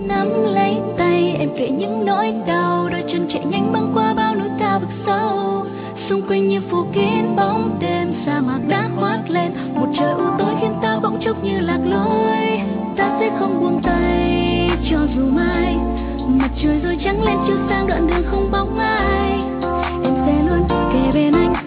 nắm lấy tay em kể những nỗi đau, đôi chân chạy nhanh băng qua bao núi cao vực sâu. Xung quanh như phủ kín bóng đêm, sa mạc đã khoác lên một trời u tối khiến ta bỗng chốc như lạc lối. Ta sẽ không buông tay cho dù mai mặt trời rồi trắng lên chiếu sang đoạn đường không bóng ai. Em sẽ luôn kề bên anh